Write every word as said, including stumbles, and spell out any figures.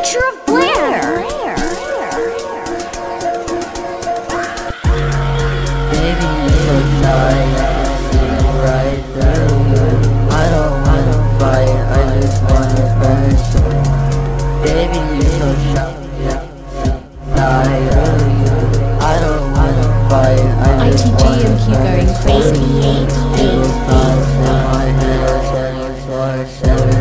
picture of Blair. Baby, you're so shy, I see right through you. I don't wanna fight, I just wanna burn you. Baby, you're so shy, I through you. I don't wanna fight, I just I T G wanna and keep going burn crazy. you. Thoughts in my head, twenty-four seven.